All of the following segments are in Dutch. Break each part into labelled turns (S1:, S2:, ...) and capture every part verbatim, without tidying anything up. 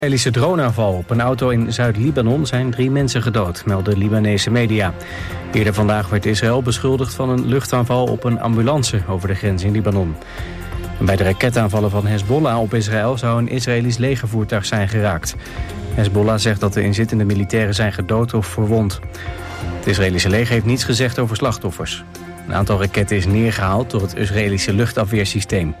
S1: Israëlische droneaanval op een auto in Zuid-Libanon zijn drie mensen gedood, melden Libanese media. Eerder vandaag werd Israël beschuldigd van een luchtaanval op een ambulance over de grens in Libanon. En bij de raketaanvallen van Hezbollah op Israël zou een Israëlisch legervoertuig zijn geraakt. Hezbollah zegt dat de inzittende militairen zijn gedood of verwond. Het Israëlische leger heeft niets gezegd over slachtoffers. Een aantal raketten is neergehaald door het Israëlische luchtafweersysteem.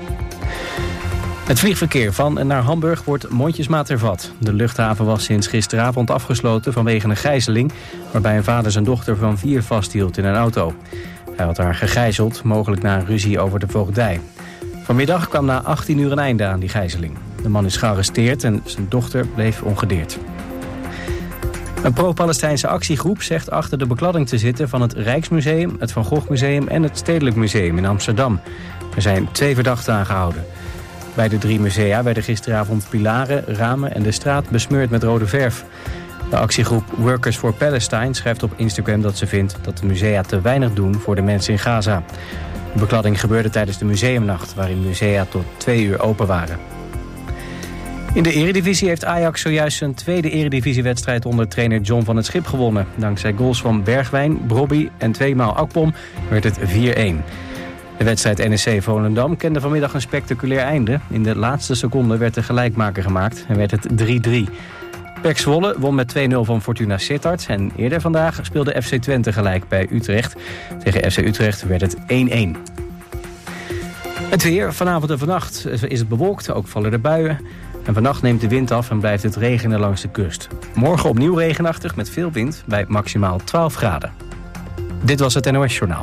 S1: Het vliegverkeer van en naar Hamburg wordt mondjesmaat hervat. De luchthaven was sinds gisteravond afgesloten vanwege een gijzeling, waarbij een vader zijn dochter van vier vasthield in een auto. Hij had haar gegijzeld, mogelijk na een ruzie over de voogdij. Vanmiddag kwam na achttien uur een einde aan die gijzeling. De man is gearresteerd en zijn dochter bleef ongedeerd. Een pro-Palestijnse actiegroep zegt achter de bekladding te zitten van het Rijksmuseum, het Van Gogh Museum en het Stedelijk Museum in Amsterdam. Er zijn twee verdachten aangehouden. Bij de drie musea werden gisteravond pilaren, ramen en de straat besmeurd met rode verf. De actiegroep Workers for Palestine schrijft op Instagram dat ze vindt dat de musea te weinig doen voor de mensen in Gaza. De bekladding gebeurde tijdens de museumnacht, waarin musea tot twee uur open waren. In de eredivisie heeft Ajax zojuist zijn tweede eredivisiewedstrijd onder trainer John van het Schip gewonnen. Dankzij goals van Bergwijn, Brobby en tweemaal Akpom werd het vier-een. De wedstrijd N E C Volendam kende vanmiddag een spectaculair einde. In de laatste seconde werd de gelijkmaker gemaakt en werd het drie-drie. P E C Zwolle won met twee nul van Fortuna Sittard. En eerder vandaag speelde F C Twente gelijk bij Utrecht. Tegen F C Utrecht werd het één-een. Het weer, vanavond en vannacht is het bewolkt, ook vallen er buien. En vannacht neemt de wind af en blijft het regenen langs de kust. Morgen opnieuw regenachtig met veel wind bij maximaal twaalf graden. Dit was het N O S Journaal.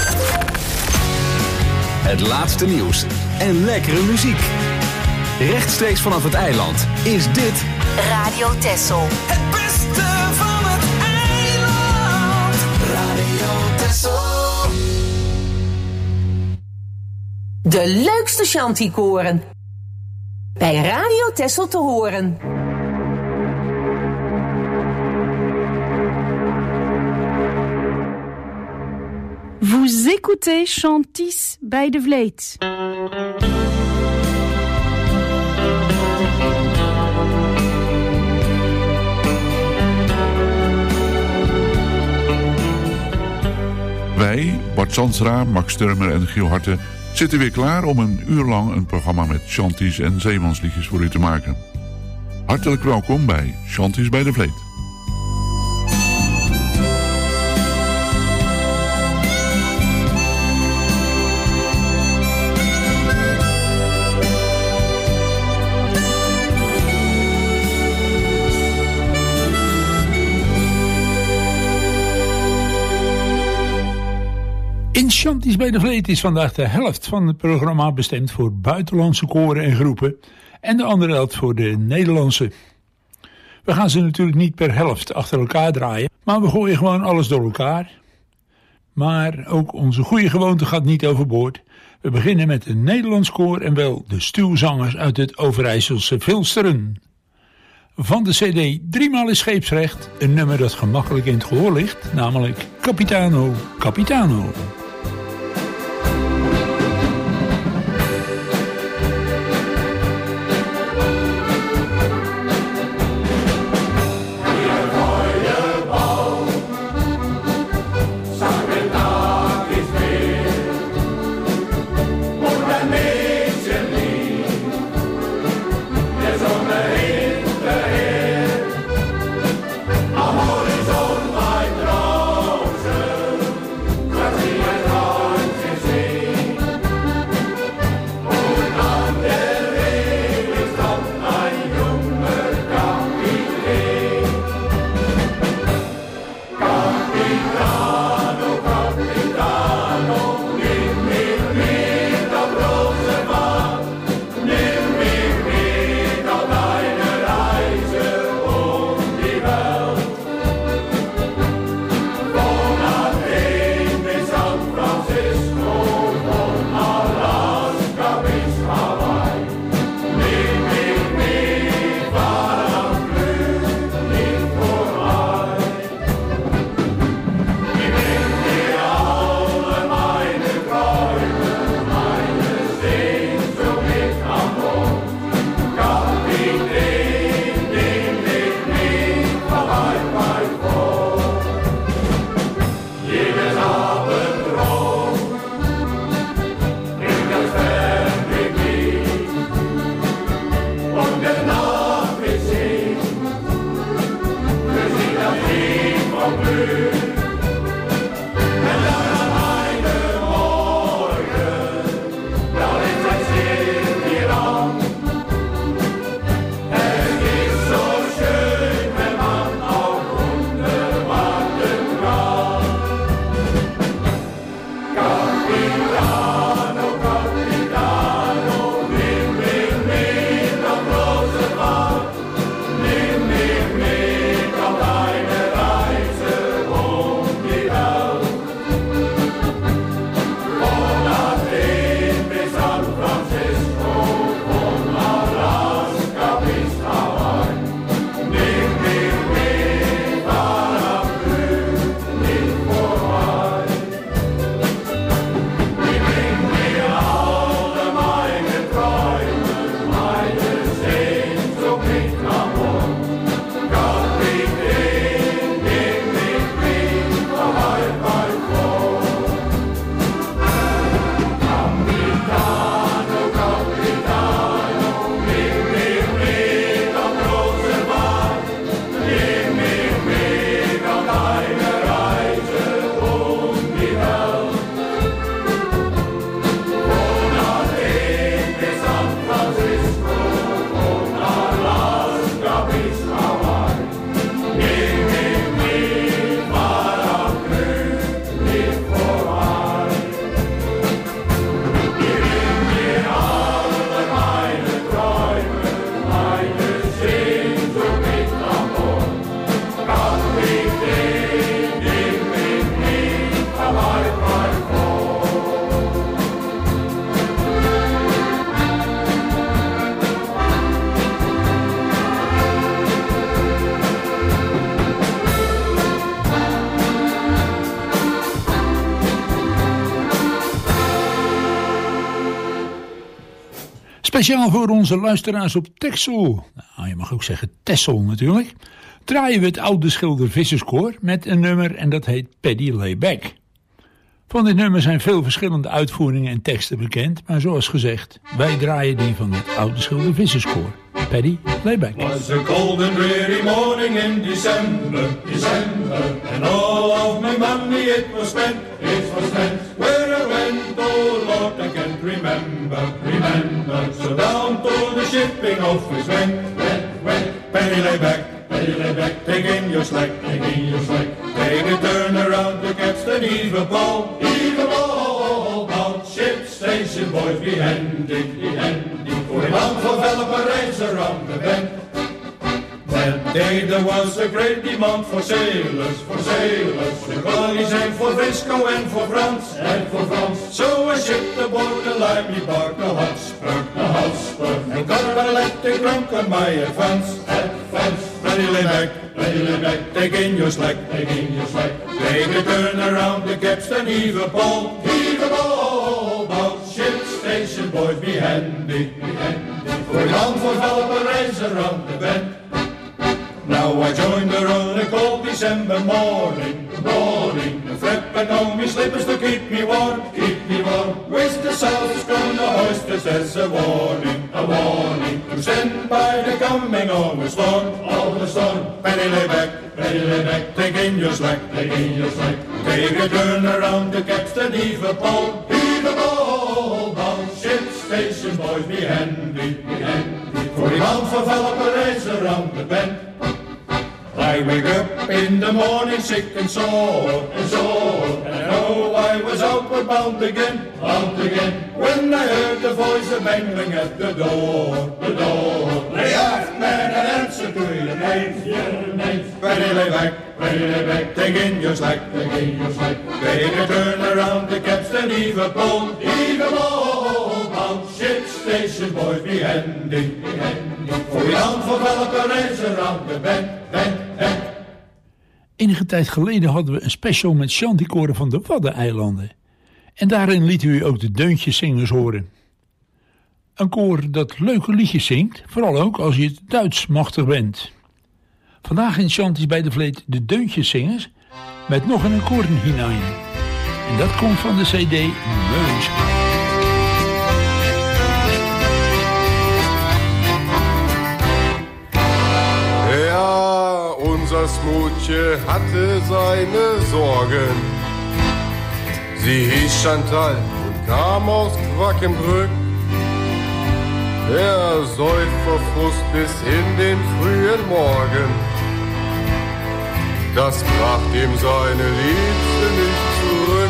S2: Het laatste nieuws en lekkere muziek. Rechtstreeks vanaf het eiland is dit
S3: Radio Texel.
S4: Het beste van het eiland. Radio Texel.
S3: De leukste Shanty-koren. Bij Radio Texel te horen.
S5: Vous écoutez Chanties bij de Vleet.
S6: Wij, Bart Sansra, Max Turmer en Giel Harte, zitten weer klaar om een uur lang een programma met chanties en zeemansliedjes voor u te maken. Hartelijk welkom bij Chanties bij de Vleet.
S7: In Chanties bij de Vleet is vandaag de helft van het programma bestemd voor buitenlandse koren en groepen en de andere helft voor de Nederlandse. We gaan ze natuurlijk niet per helft achter elkaar draaien, maar we gooien gewoon alles door elkaar. Maar ook onze goede gewoonte gaat niet overboord. We beginnen met een Nederlands koor en wel de stuwzangers uit het Overijsselse Vilsteren. Van de cd Driemaal is scheepsrecht, een nummer dat gemakkelijk in het gehoor ligt, namelijk Capitano, Capitano.
S4: Am Horizont ein Rauschen,
S7: Speciaal voor onze luisteraars op Texel, nou, je mag ook zeggen Texel natuurlijk, draaien we het oude Schilder Visserskoor met een nummer en dat heet Paddy Layback. Van dit nummer zijn veel verschillende uitvoeringen en teksten bekend, maar zoals gezegd, wij draaien die van het oude Schilder Visserskoor. Paddy Layback.
S8: Was a cold and dreary morning in December, December, and all of my money it was spent, it was spent. Where I went, oh Lord, I can't remember, remember. So down to the shipping office went, went, went. Paddy Layback, Paddy Layback, take in your slack, take in your slack. Take a turn around the capstan, heave a ball, heave a ball. Bound ship station, boys, be handy, be handy. We're bound for Valparaiso around the bend. That day there was a great demand for sailors, for sailors. The colonies and for Frisco and for France, and for France. So I shipped aboard the Limey bark, the Hotspur, the Hotspur. And got a electric drunk on my advance, advance. Paddy Layback, Paddy Layback, take in your slack, take in your slack. Take a turn around the capstan, heave a ball, heave a ball. Bound ship station, boys, be handy, be handy. We're bound for Valparaiso around the bend. Now I joined her on a cold December morning, morning. A flap and on me slippers to keep me warm, keep me warm. With the sails from the hoisters as a warning, a warning. To stand by the coming of the storm, of the storm. Paddy Layback, Paddy Layback, take in your slack, take in your slack. Take a turn around the capstan, heave a ball, heave a ball. Bound ship station, boys, be handy, be handy. For the bound for Valparaiso around the bend. I wake up in the morning sick and sore, and sore. And I know I was outward bound again, bound again. When I heard the voice of banging at the door, the door. Lay off, man, and answer to your name, your name. Paddy Layback, Paddy Layback, take in your slack, take in your slack. Take a turn around the capstan, heave a pole, heave a pole. Bound ship station, boys, be handy, be handy. For we bound for Valparaiso around the bend, bend.
S7: Enige tijd geleden hadden we een special met chanticoren van de Waddeneilanden. En daarin lieten we u ook de deuntjeszingers horen. Een koor dat leuke liedjes zingt, vooral ook als je het Duits machtig bent. Vandaag in Chanties bij de Vleet de deuntjeszingers met nog een koren hinein. En dat komt van de cd Meulenspraak.
S9: Unser Smutje hatte seine Sorgen. Sie hieß Chantal und kam aus Quackenbrück. Er säuft vor Frust bis in den frühen Morgen. Das bracht ihm seine Liebste nicht zurück.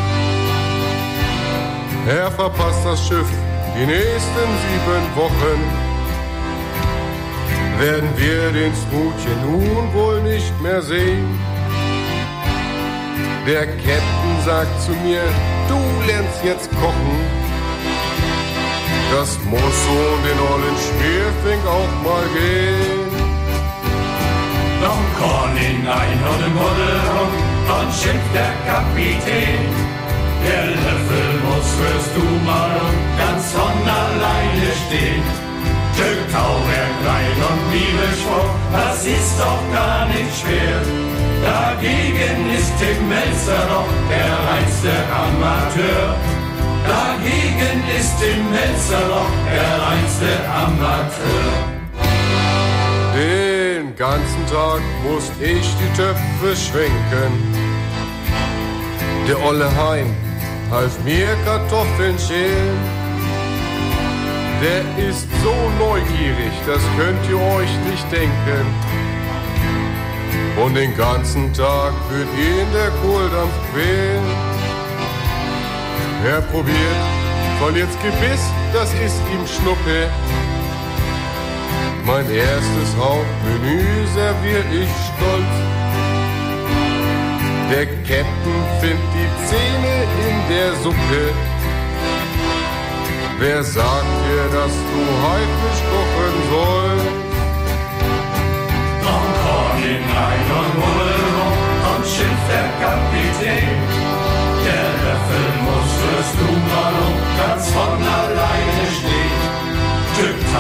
S9: Er verpasst das Schiff die nächsten sieben Wochen. Werden wir den Smutje nun wohl nicht mehr sehen? Der Captain sagt zu mir, du lernst jetzt kochen. Das muss so den ollen Schmierfink auch mal gehen.
S8: Dann kann hinein und im Muddel rum, dann schickt der Kapitän. Der Löffel muss fürs du mal und ganz von alleine stehen. Stück Tauwerk, Kleid und Bibelspruch, das ist doch gar nicht schwer. Dagegen ist Tim Melzer doch der reinste Amateur. Dagegen ist Tim Melzer doch der reinste Amateur.
S9: Den ganzen Tag musst ich die Töpfe schwenken. Der olle Hein half mir Kartoffeln schälen. Der ist so neugierig, das könnt ihr euch nicht denken. Und den ganzen Tag wird ihn der Kohldampf quälen. Er probiert von jetzt Gebiss, das ist ihm Schnuppe. Mein erstes Hauptmenü servier ich stolz. Der Captain findet die Zähne in der Suppe. Wer sagt dir, dass du Haifisch kochen sollst?
S8: Dann komm hinein und Muddel rum und schimpft der Kapitän. Der Löffel muss fürs Blumenballon ganz von alleine stehen. Stück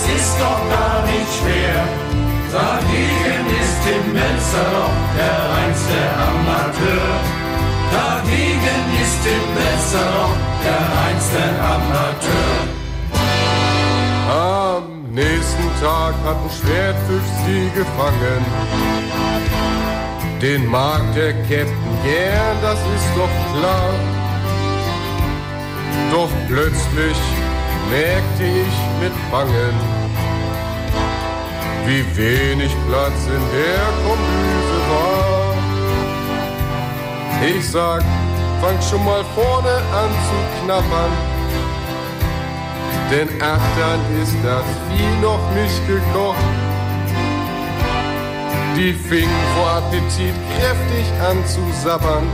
S8: ist doch gar nicht schwer. Dagegen ist Tim Melzer doch der reinste Amateur. Dagegen ist Tim Melzer doch der reinste Amateur.
S9: Am nächsten Tag hat ein Schwertfisch sie gefangen. Den mag der Captain gern, das ist doch klar. Doch plötzlich merkte ich mit Bangen, wie wenig Platz in der Kombüse war. Ich sag, fang schon mal vorne an zu knabbern, denn achtern ist das Vieh noch nicht gekocht. Die fingen vor Appetit kräftig an zu sabbern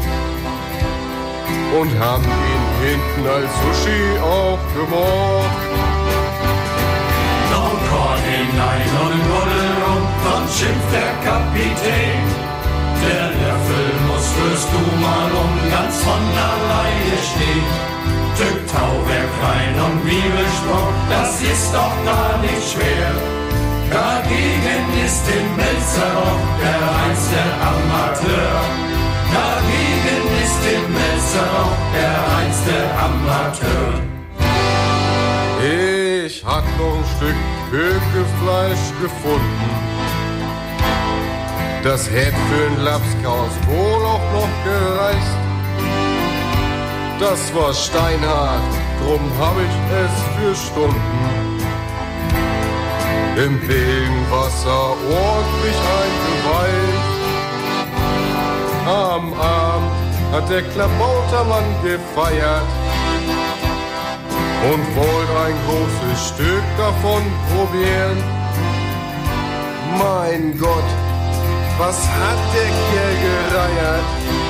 S9: und haben ihn hinten als Sushi auch gemocht.
S8: Noch Korn hinein und ein Buddel rum, dann schimpft der Kapitän. Der Löffel muss fürs du mal um ganz von alleine stehen. Tück Tauwerk rein und Bibelspruch, das ist doch gar nicht schwer. Dagegen ist Tim Melzer doch der reinste Amateur. Dagegen ist Tim Melzer doch der reinste Amateur.
S9: Ich hab noch ein Stück Hökefleisch gefunden. Das hätte für ein Lapskaus wohl auch noch gereicht. Das war steinhart, drum hab ich es für Stunden im Pillenwasser ordentlich eingeweicht. Am Abend hat der Klabautermann gefeiert und wollte ein großes Stück davon probieren. Mein Gott, was hat der Kerl gereiert?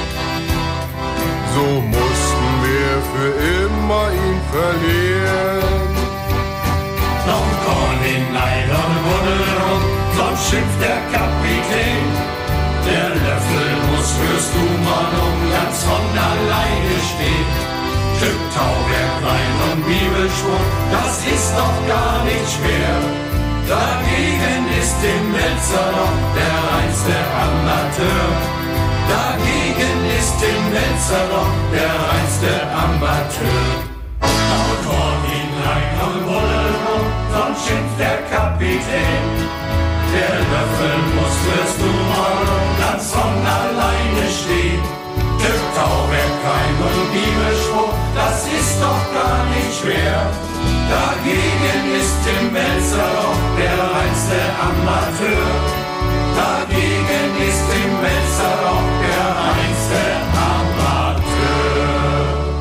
S9: So mussten wir für immer ihn verlieren.
S8: Noch Korn hinein und Buddel rum, sonst schimpft der Kapitän. Der Löffel muss fürs du mal um ganz von alleine stehen. Stück Tauwerk rein und Bibelspruch, das ist doch gar nicht schwer. Dagegen ist Tim Melzer doch der reinste Amateur. Dagegen ist Tim Melzer doch der reinste Amateur. Noch Korn hinein und Buddel rum, sonst schimpft der Kapitän. Der Löffel muss fürs du mal um ganz von alleine stehen. Stück Tauwerk rein und Bibelspruch, das ist doch gar nicht schwer. Dagegen ist Tim Melzer doch der reinste Amateur. Dagegen ist Tim Melzer doch der reinste Amateur.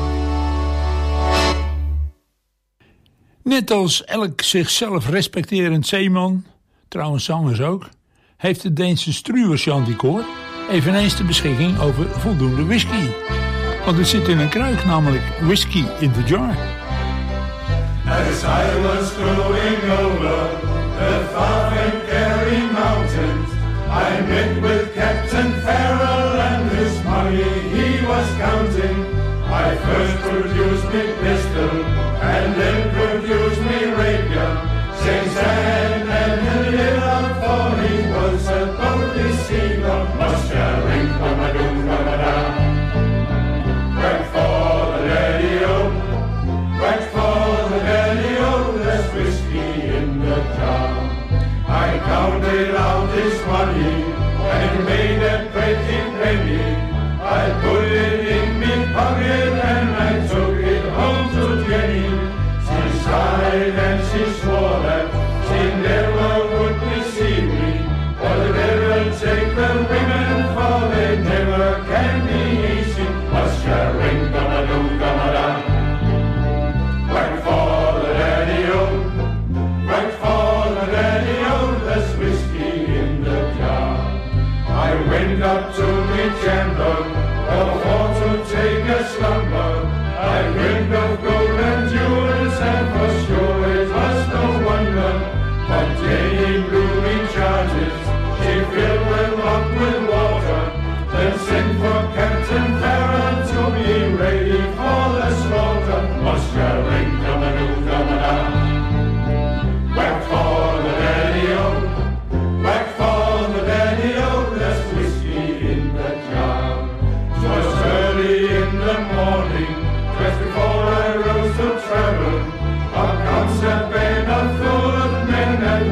S7: Net als elk zichzelf respecterend zeeman, trouwens zangers ook, heeft het Deense Struwer Chanticoor eveneens de beschikking over voldoende whisky. Want het zit in een kruik, namelijk whisky in the jar.
S8: As I was growing older, the far and Kerry mountains, I met with Captain Farrell and his money he was counting. I first produced me pistol and then produced me rapier. Since then and the little for he was a bold deceiver. Mushering, come-a-doom, come-a-da. Whack for the daddy-o, whack for the daddy-o, there's whiskey in the jar. I counted out his money and made a pretty penny. I put it in my pocket and I took it home to Jenny. She sighed and she swore that she never would deceive me. For the devil take the women, for they never can be easy. Mushering, come-a-doom, come-a-da. Whack for the daddy-o, whack for the daddy-o, there's whiskey in the jar. I went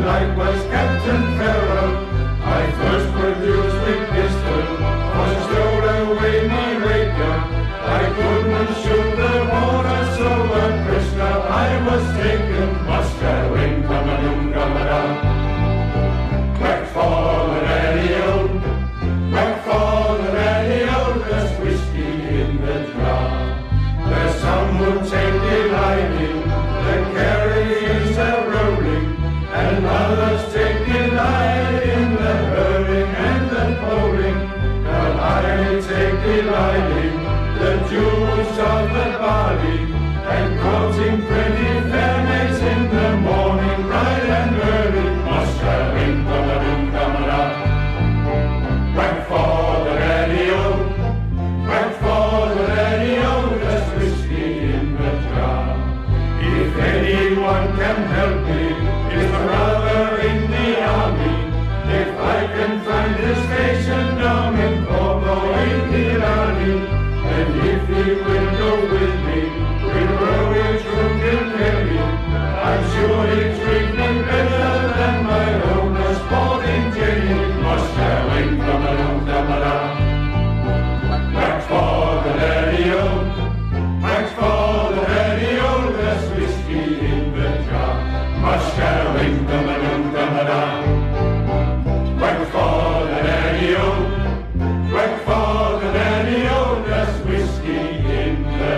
S8: light was Captain Farrell. I first produced the pistol, was stowed away my radio. I couldn't shoot the water, so a prisoner I was taken. Moscow in Kamadum Kamada. Back for the radio, back for the radio, there's whiskey in the jar. There's some who take delight in the carriers are rolling, and others take delight in the hurling and the pulling. But I take delight in the juice of the barley, and quoting pretty fair maids in the morning, bright and early. Moscow in Kamadum Kamada. Whack for the radio, whack for the radio, there's whiskey in the jar. If anyone can help me, it's my brother in the army. If I can find a station down in Porto in the army, and if he will go with me, we'll row it through Kilkenny. I'm sure he'll treat me better than my own sporting Jenny. Moscow in Kamadum Kamada. Back for the radio, back for the radio, there's whiskey in the jar. Moscow in Kamadum Kamada. Back for the radio, back for the radio, there's whiskey in the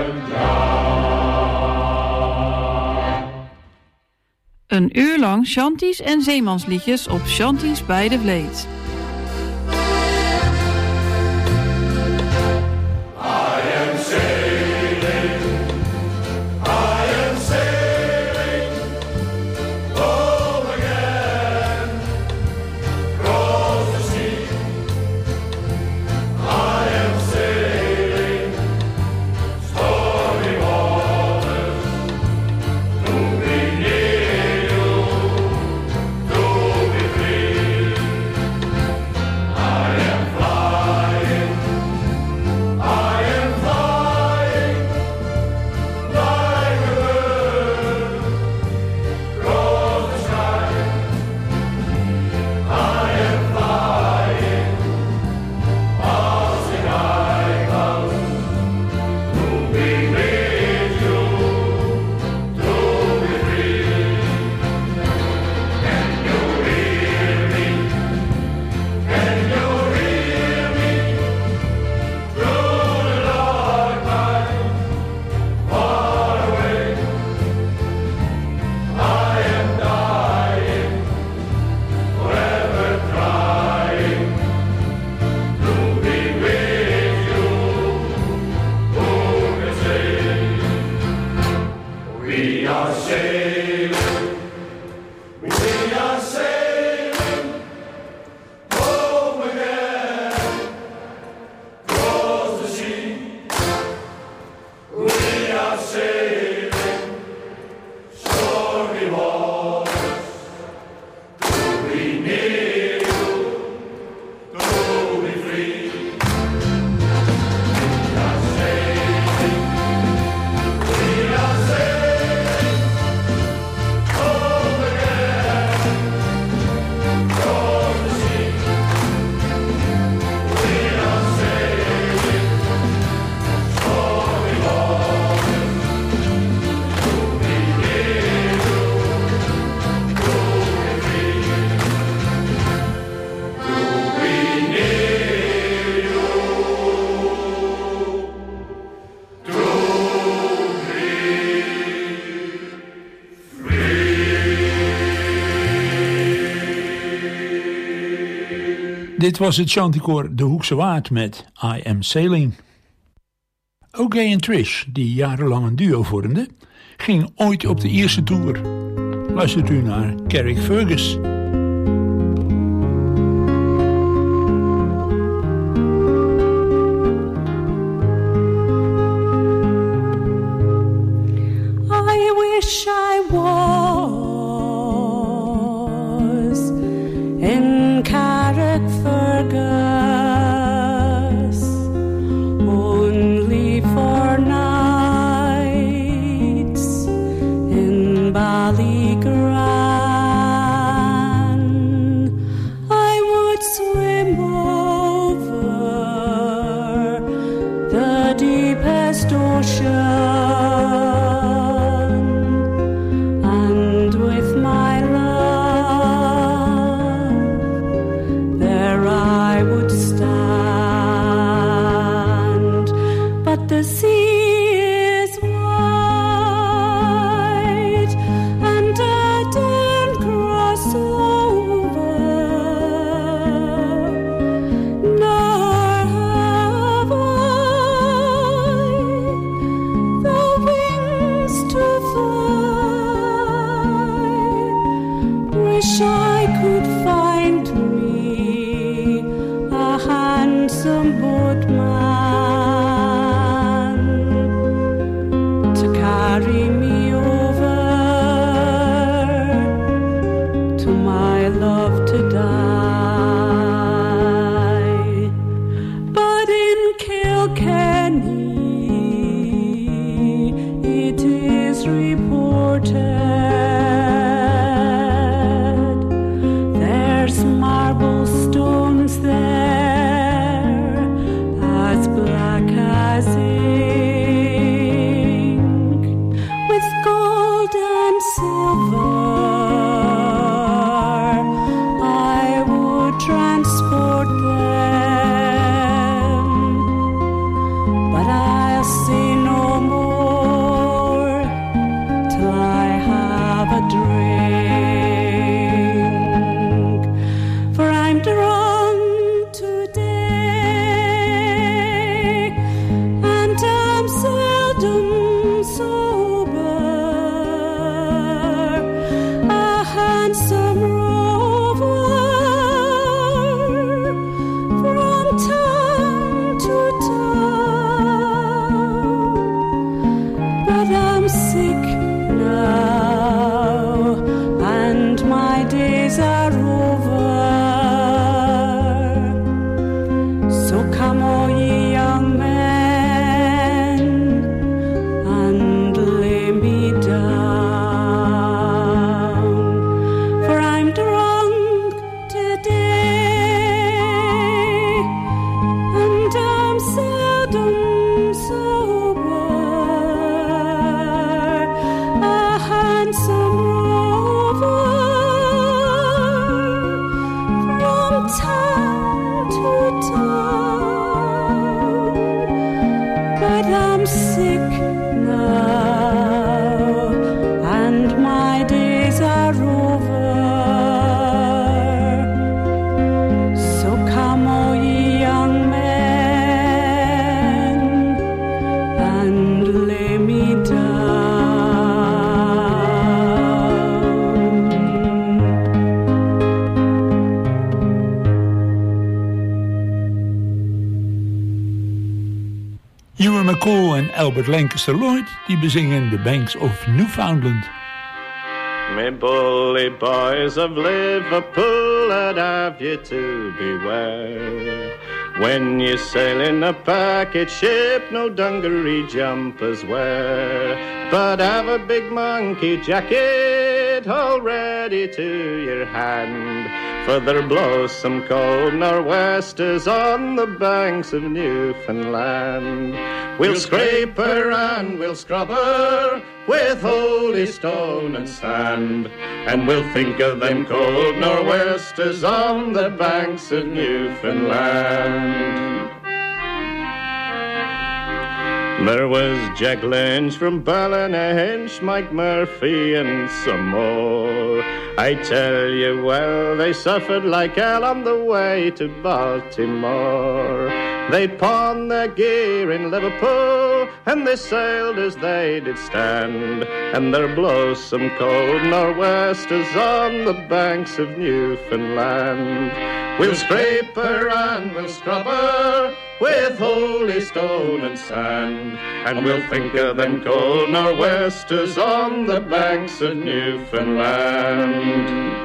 S8: jar.
S5: Een uur lang shanties en zeemansliedjes op Shanties bij de Vleet.
S7: Dit was het chanticoor De Hoekse Waard met I Am Sailing. O Gay en Trish, die jarenlang een duo vormden, gingen ooit op de Ierse tour. Luistert u naar Carrickfergus.
S10: I wish I was in Carrickfergus, only for nights in Ballygrand. wish I could find me a handsome boatman to carry me over to my love to die. But in Kilkenny it is reported there's marble stones there as black as ink, with gold and silver I would transport them, but I'll say no more till I have a drink, for I'm drunk today and I'm seldom sober. A handsome rover from town to town, but I'm sick now and my days are over. So come all ye young men and lay me down, for I'm drunk today and I'm seldom sober. A handsome rover from town to town, but I'm sick now and my days are over. So come all ye young men and lay me down.
S7: Ewan McCall en Albert Lancaster Lloyd die bezingen The Banks of Newfoundland.
S11: Me bully boys of Liverpool, I'd have you to beware. When you sail in a packet ship, no dungaree jumpers wear, but have a big monkey jacket all ready to your hand, for there blows some cold nor'westers on the banks of Newfoundland. We'll scrape her and we'll scrub her with holy stone and sand, and we'll think of them cold nor'westers on the banks of Newfoundland. There was Jack Lynch from Ballynahinch, Mike Murphy and some more. I tell you, well, they suffered like hell on the way to Baltimore. They pawned their gear in Liverpool, and they sailed as they did stand, and there blows some cold nor'westers on the banks of Newfoundland. We'll scrape her and we'll scrub her with holy stone and sand, and we'll think of them cold nor'westers on the banks of Newfoundland.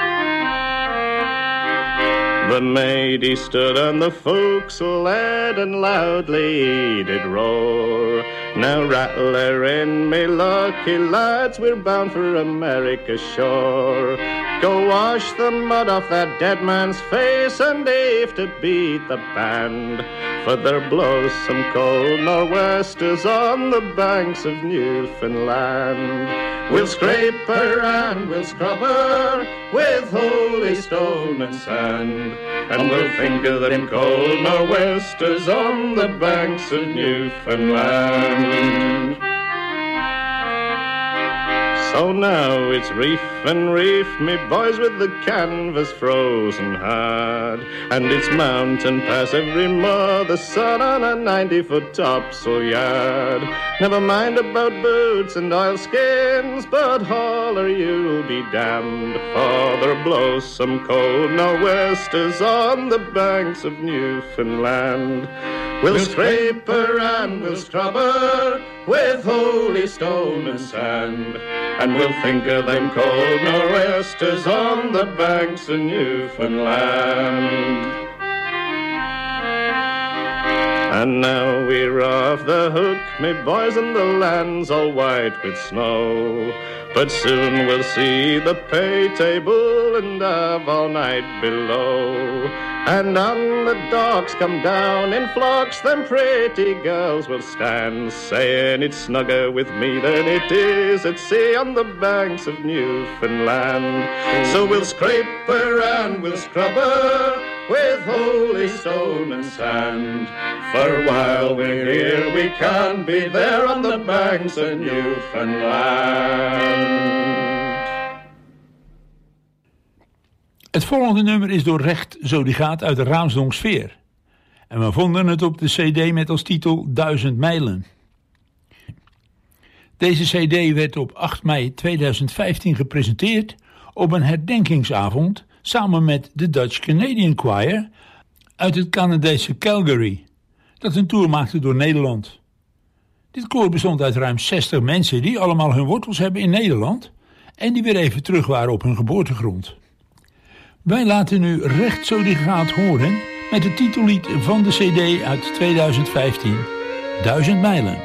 S11: The matey stood on the forecastle head and loudly he did roar. Now rattle her in, me lucky lads, we're bound for America's shore. Go wash the mud off that dead man's face and heave to beat the band, for there blows some cold nor'westers on the banks of Newfoundland. We'll scrape her and we'll scrub her with holy stone and sand, and we'll think of them cold nor'westers on the banks of Newfoundland. So now it's reef and reef, me boys, with the canvas frozen hard. And it's mountain pass every more, the sun on a ninety-foot topsail yard. Never mind about boots and oilskins, but hauler you'll be damned, for there blows some cold nor'westers on the banks of Newfoundland. We'll scrape her and we'll scrub her with holy stone and sand, and we'll think of them cold nor'westers on the banks of Newfoundland. And now we're off the hook, me boys, and the land's all white with snow. But soon we'll see the pay table and have all night below. And on the docks come down in flocks, them pretty girls will stand, saying it's snugger with me than it is at sea on the banks of Newfoundland. So we'll scrape her and we'll scrub her with holy stone and sand, for while we're here we can't be there on the banks of Newfoundland.
S7: Het volgende nummer is door Recht Zo Die Gaat uit de Raamsdonksfeer. En we vonden het op de cd met als titel Duizend Mijlen. Deze cd werd op acht mei tweeduizend vijftien gepresenteerd op een herdenkingsavond samen met de Dutch Canadian Choir uit het Canadese Calgary, dat een tour maakte door Nederland. Dit koor bestond uit ruim zestig mensen die allemaal hun wortels hebben in Nederland en die weer even terug waren op hun geboortegrond. Wij laten nu Recht Zo Die Gaat horen met het titellied van de cd uit tweeduizend vijftien, Duizend Mijlen.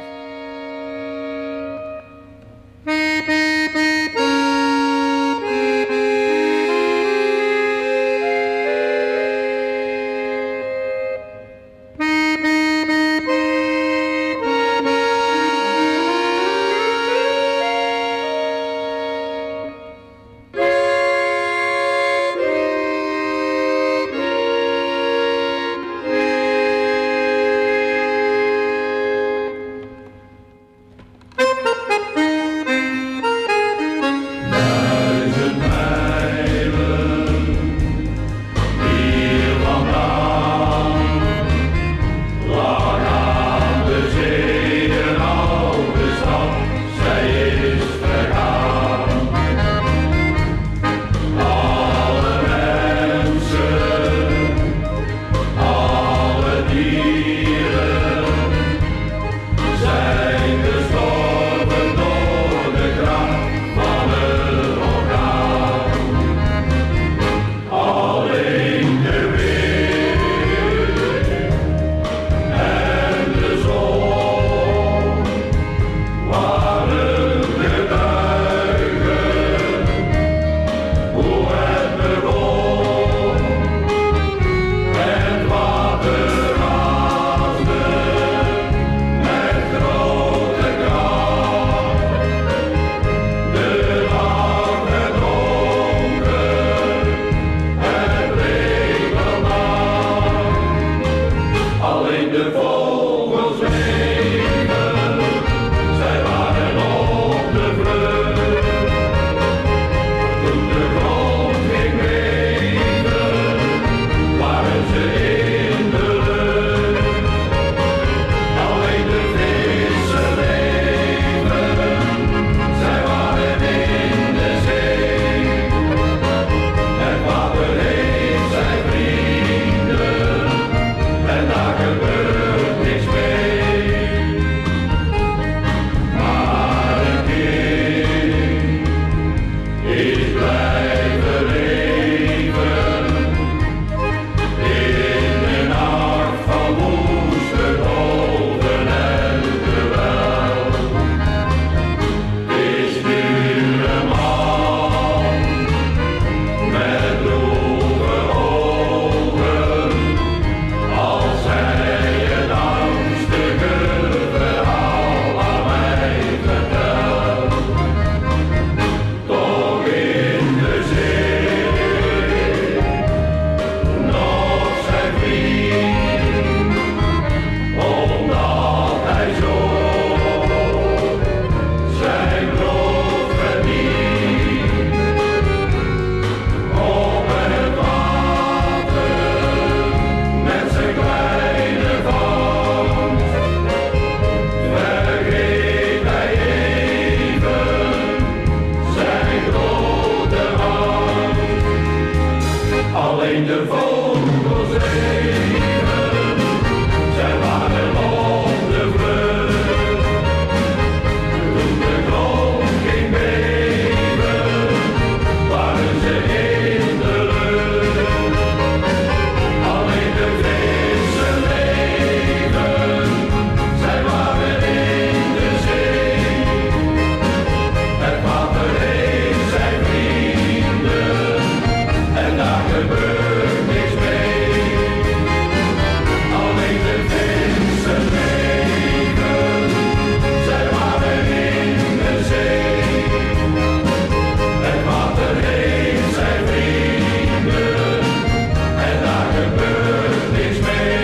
S8: alleen de vogels even, zij waren op de vlucht. Toen de grond ging beven, waren ze in de lucht. Alleen de vissen leven, zij waren in de zee. Het water heeft zijn vrienden, en daar gebeurt niks mee. Alleen de vissen leven, zij waren in de zee. Het water heeft zijn vrienden, en daar gebeurt niks mee.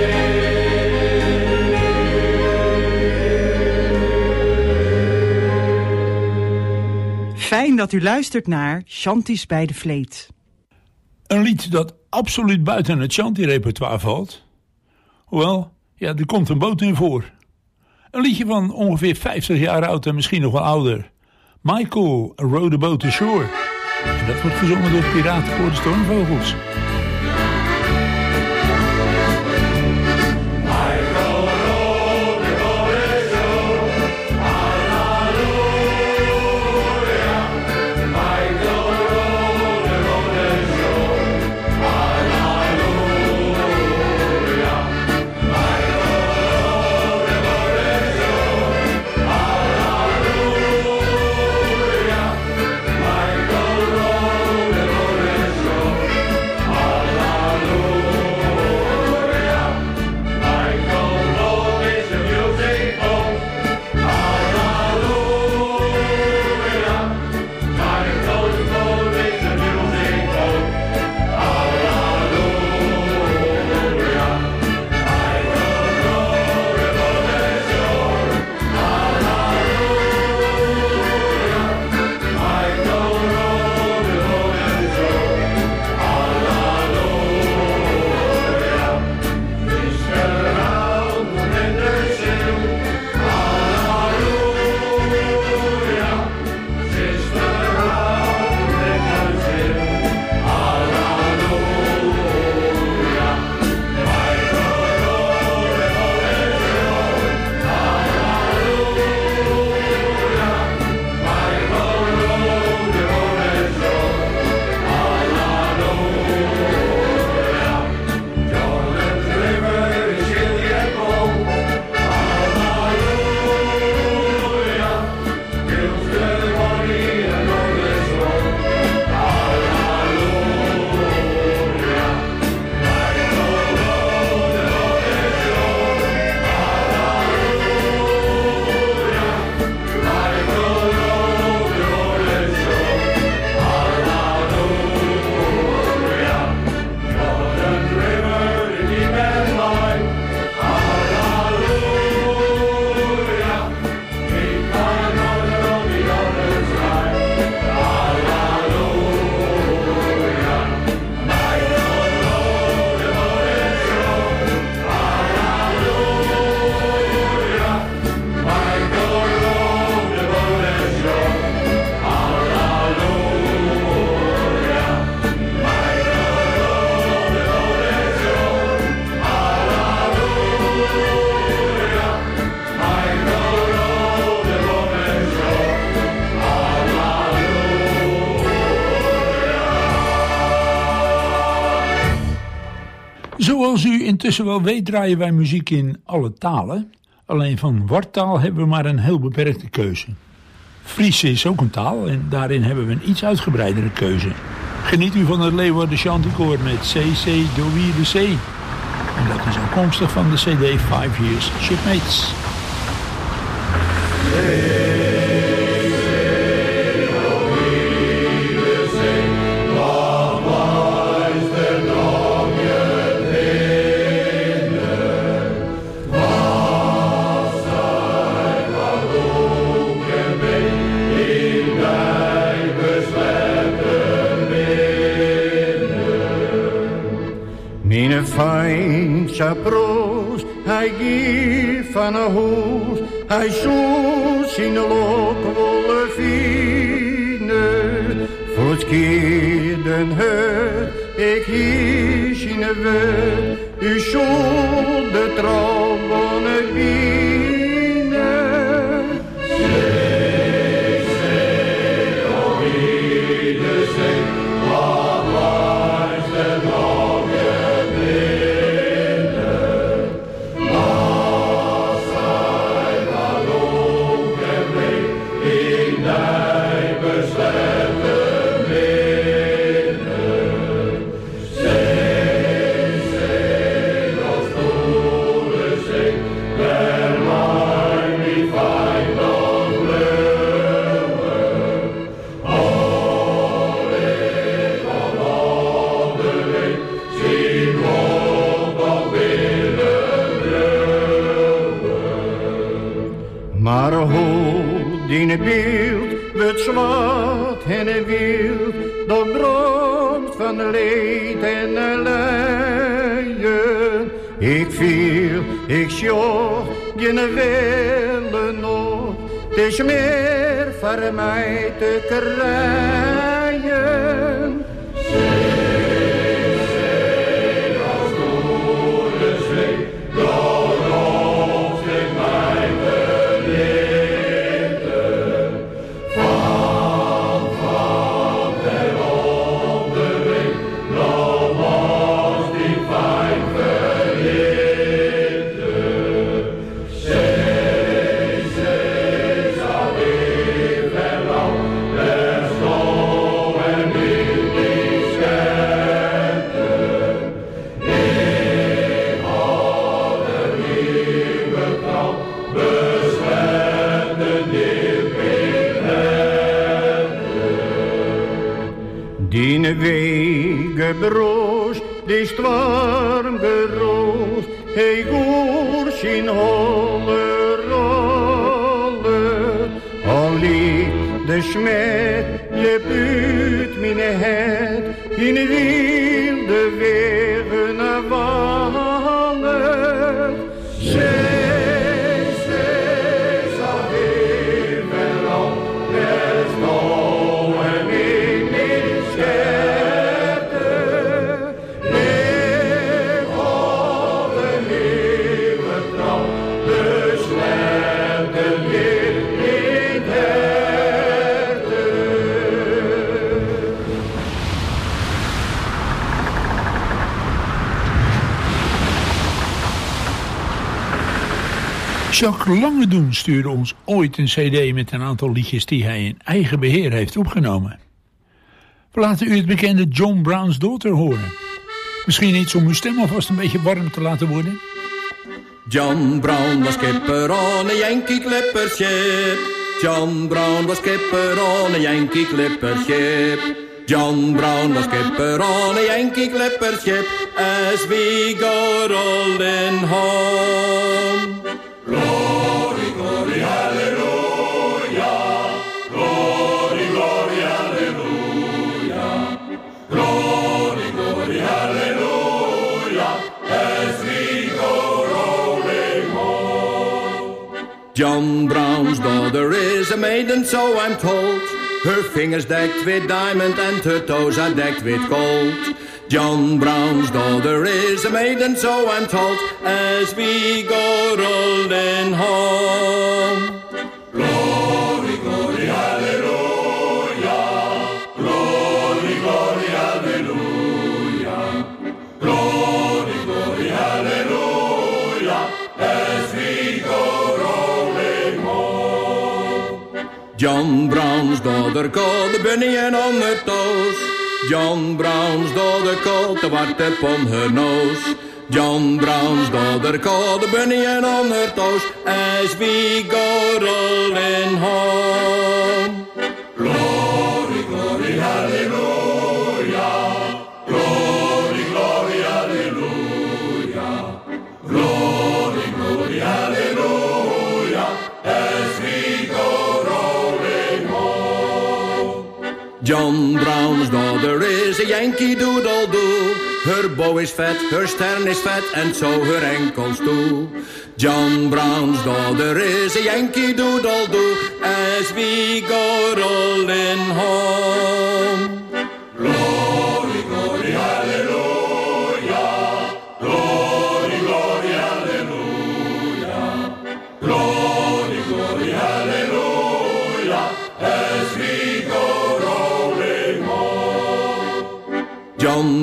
S12: Fijn dat u luistert naar Chanties bij de Vleet.
S7: Een lied dat absoluut buiten het Shanty-repertoire valt. Hoewel, ja, er komt een boot in voor. Een liedje van ongeveer vijftig jaar oud en misschien nog wel ouder. Michael rode a boat ashore. En dat wordt gezongen door Piratenkoor de Stormvogels. Zoals u intussen wel weet draaien wij muziek in alle talen. Alleen van wartaal hebben we maar een heel beperkte keuze. Fries is ook een taal en daarin hebben we een iets uitgebreidere keuze. Geniet u van het Leeuwarden Chanticoor met C C Dowie de C. En dat is afkomstig van de C D Five Years Shipmates.
S13: Mijn fijntje broos, hij giet van een hoes, hij zoekt zijn lokwolle vrienden. Voor het keer den hut, ik hies in de wut, u schoot de trouwbonne binnen.
S8: Zee, zee, o ieder zee, wat wijst er nog gebinnen. Als zij wat donker bleef, in die beslechte binnen. Zee, zee, als doele zee, der mij niet fijn dan bleven. Al ik van andere week, zie God nog willen bleven.
S13: Maar ho, die beeld, het zwart en het wild, dat brandt van leed en lijden. Ik viel, ik sjoch, geen willen nog, het is meer voor mij te krijgen.
S8: Zee, zee, als doele zee, daarop zich mij verlichten. Van, van der onderweg, nou was die fijn verlichten. Zee, zee, zou ik verlang, der stoel en in die scheppen. Ik had een nieuwe trouw, beschermde diep in hebben.
S13: Die wege broos, die storm geroos, hij goers in holle rolle. Al liep de smet, je buurt mijn het, in wilde wegen naar wallen.
S8: Zee, zee, zou ik verlang, der stoel en in die scheppen. Ik had een nieuwe trouw, beschermde diep in herten.
S7: Jacques Langedoen stuurde ons ooit een cd met een aantal liedjes die hij in eigen beheer heeft opgenomen. We laten u het bekende John Brown's Daughter horen. Misschien iets om uw stem alvast een beetje warm te laten worden?
S14: John Brown was skipper on a Yankee clipper ship. John Brown was skipper on a Yankee clipper ship. John Brown was skipper on a Yankee clipper ship as we go rolling home.
S8: Glory, glory, hallelujah. Glory, glory, hallelujah. Glory, glory, hallelujah. As we go rolling home.
S14: John Brown's daughter is a maiden, so I'm told. Her fingers decked with diamond and her toes are decked with gold. John Brown's daughter is a maiden, so I'm told, as we go rolling home.
S8: Glory, glory, hallelujah. Glory, glory, hallelujah. Glory, glory, hallelujah. As we go rolling home.
S14: John Brown's daughter called the bunny and on her toes. John Brown's daughter called the wat upon her nose. John Brown's daughter called the bunny and on her toes as we go rolling home.
S8: Glory, glory, hallelujah. Glory, glory, hallelujah. Glory, glory, hallelujah. As we go rolling home.
S14: John Brown's daughter is a Yankee doodle-doo. Her bow is fat, her stern is fat, and so her ankles too. John Brown's daughter is a Yankee doodle-doo as we go rolling home.
S8: Glory.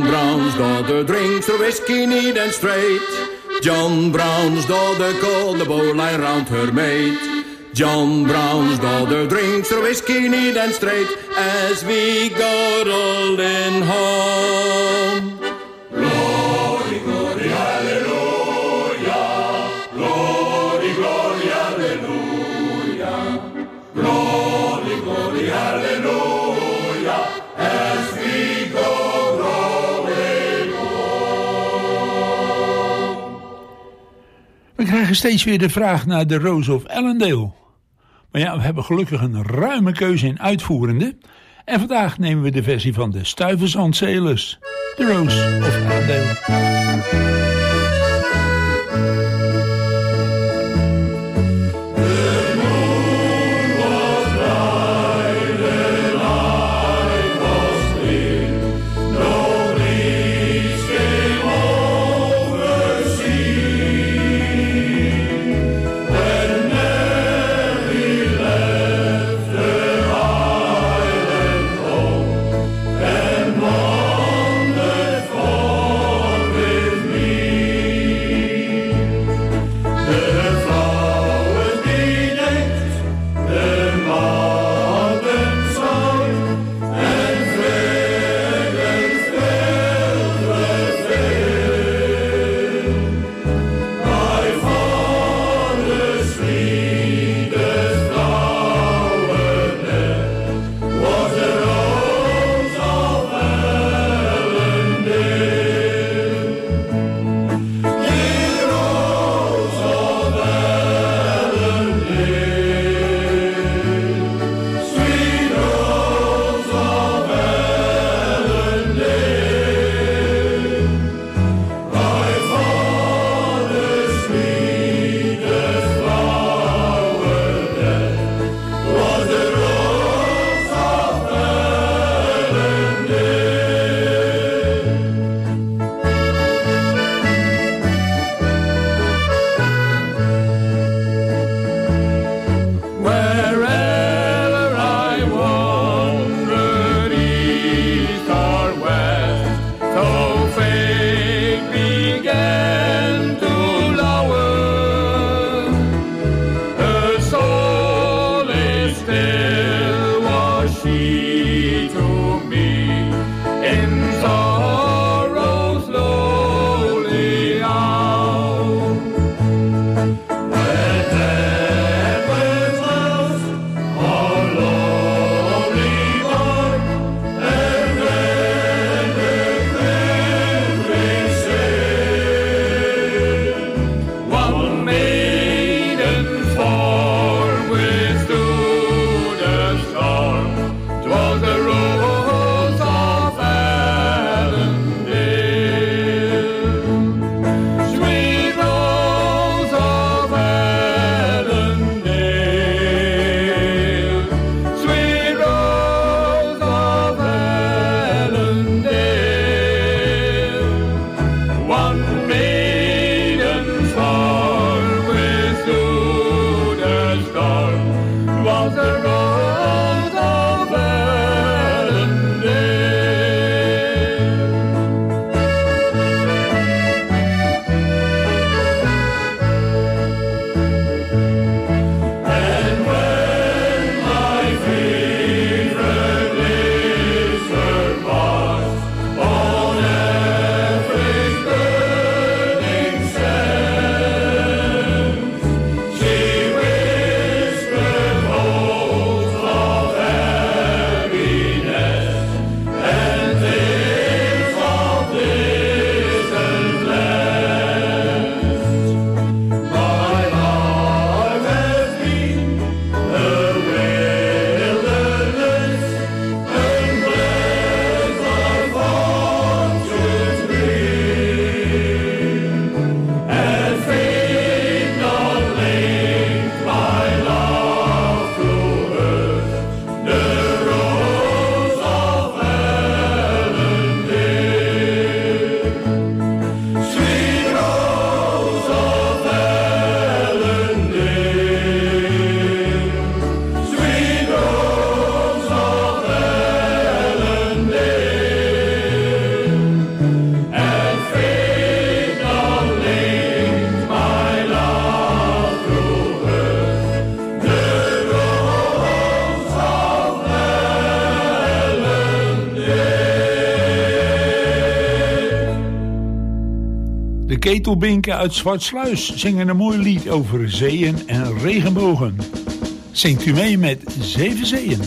S14: Brown's daughter drinks her whiskey neat and straight. John Brown's daughter called the bowline round her mate. John Brown's daughter drinks her whiskey neat and straight as we go rolling home.
S8: Glory, glory, hallelujah. Glory, glory, hallelujah. Glory, glory, hallelujah. As we go rolling home.
S7: We krijgen steeds weer de vraag naar de Rose of Allendale. Maar ja, we hebben gelukkig een ruime keuze in uitvoerende. En vandaag nemen we de versie van de Stuyvesant-Sailors. The Rose of Allendale.
S8: And wandered forth with me.
S7: De Ketelbinken uit Zwartsluis zingen een mooi lied over zeeën en regenbogen. Zingt u mee met Zeven Zeeën.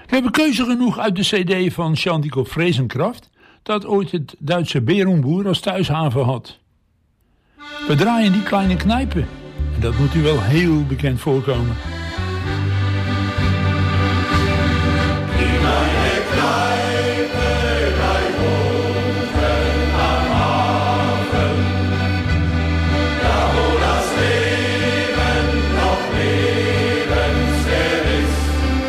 S7: We hebben keuze genoeg uit de cd van Chantico Frezenkraft, dat ooit het Duitse Berenboer als thuishaven had. We draaien die kleine knijpen. En dat moet u wel heel bekend voorkomen.
S8: Die kleine Kneipe, gleich unten am Hafen, da wo das Leben noch lebenswert ist.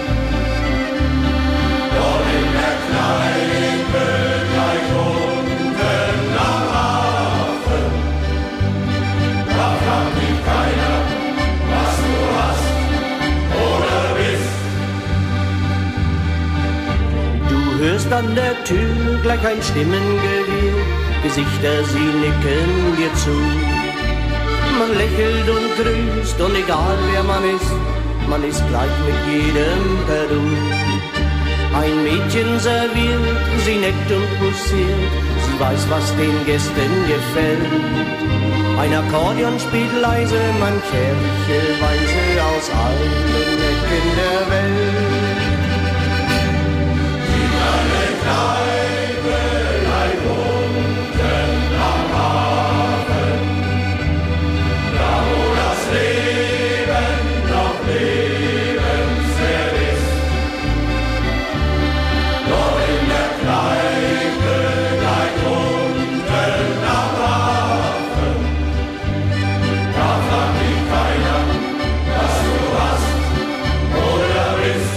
S8: Dort in der Kneipe, gleich unten am Hafen, da fragt mich keiner, was du hast oder bist.
S15: Du hörst an der Tür gleich ein Stimmengewirr, Gesichter, sie nicken dir zu. Man lächelt und grüßt und egal wer man ist, man ist gleich mit jedem per Du. Ein Mädchen serviert, sie neckt und mussiert, sie weiß, was den Gästen gefällt. Ein Akkordeon spielt leise, manchercherweise aus allen Ecken der Welt.
S8: Die kleine Kneipe, gleich unten am Hafen, da wo das Leben noch lebenswert ist. Dort in der Kneipe, gleich unten am Hafen, da fragt dich keiner, was du hast oder bist.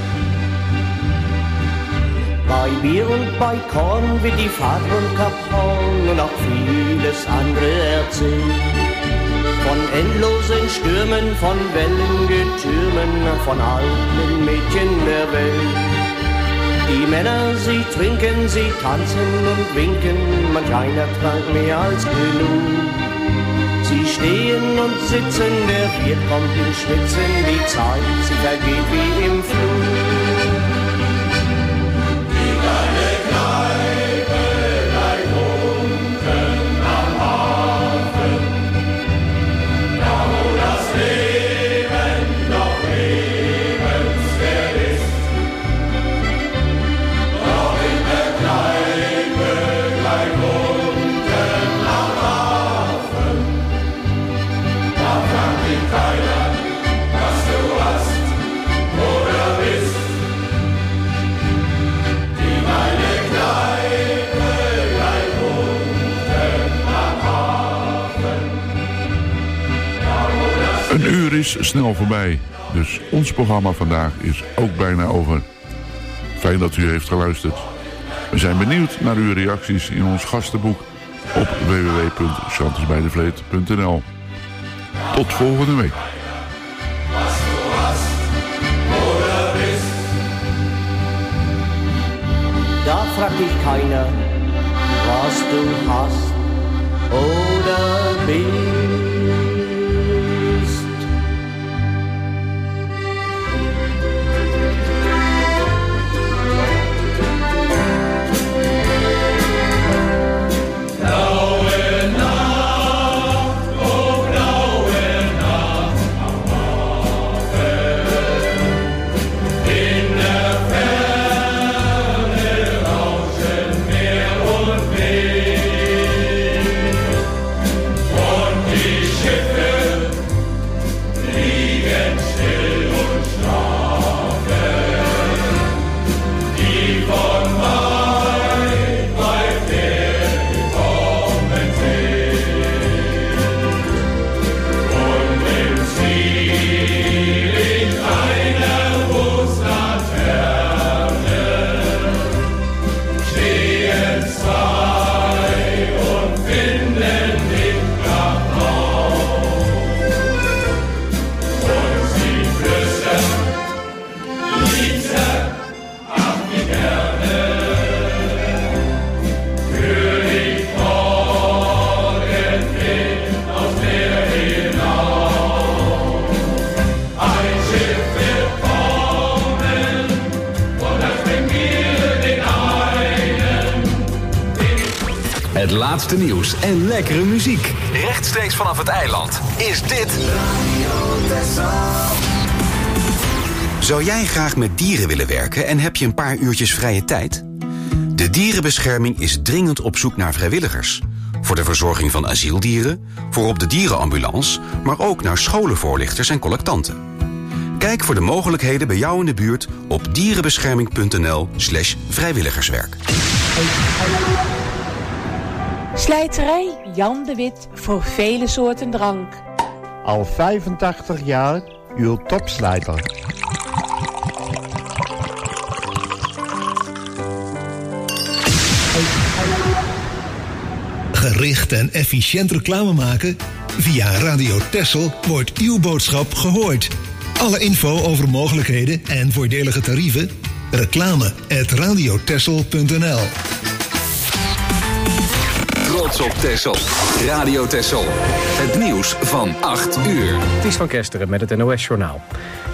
S15: Bei Bier und bei Korn wird die Fahrt und Kapron und auch vieles andere erzählt. Von endlosen Stürmen, von Wellengetürmen, von allen Mädchen der Welt. Die Männer, sie trinken, sie tanzen und winken, manch einer trank mehr als genug. Sie stehen und sitzen, der Bier kommt ins Schwitzen, die Zeit, sie vergeht wie im Flug.
S8: Die kleine Kneipe, gleich unten am Hafen, da wo das Leben noch lebenswert ist. Dort in der Kneipe, gleich unten am Hafen, da fragt dich keiner, was du hast oder bist. Die kleine Kneipe, gleich unten am Hafen, da wo das
S6: Een uur is snel voorbij, dus ons programma vandaag is ook bijna over. Fijn dat u heeft geluisterd. We zijn benieuwd naar uw reacties in ons gastenboek op w w w punt chantisbijdevleet punt n l. Tot volgende week.
S8: was du hast oder bist.
S15: Da fragt dich keiner, was du hast oder bist.
S8: Blaue Nacht, oh blaue Nacht am Hafen. In der Ferne rauschen Meer und Wind. Und die Schiffe liegen still und schlafen. Die von weit, weit hergekommen sind. Und im Zwielicht einer Buslaterne stehen zwei und finden nicht nach Haus. Und sie flüstern, Liebster, ach wie gerne, für dich morgen geht aufs Meer hinaus. Ein Schiff wird kommen und das bringt mir den einen.
S2: Het laatste nieuws en lekkere muziek. Rechtstreeks vanaf het eiland is dit
S16: Zou jij graag met dieren willen werken en heb je een paar uurtjes vrije tijd? De Dierenbescherming is dringend op zoek naar vrijwilligers. Voor de verzorging van asieldieren, voor op de dierenambulance, maar ook naar scholenvoorlichters en collectanten. Kijk voor de mogelijkheden bij jou in de buurt op dierenbescherming.nl slash vrijwilligerswerk.
S17: Slijterij Jan de Wit voor vele soorten drank.
S18: Al vijfentachtig jaar uw topslijter.
S19: Gericht en efficiënt reclame maken? Via Radio Texel wordt uw boodschap gehoord. Alle info over mogelijkheden en voordelige tarieven? Reclame at radiotexel punt n l.
S2: Trots op Texel. Radio Texel. Het nieuws van acht uur.
S1: Ties van Kesteren met het N O S Journaal.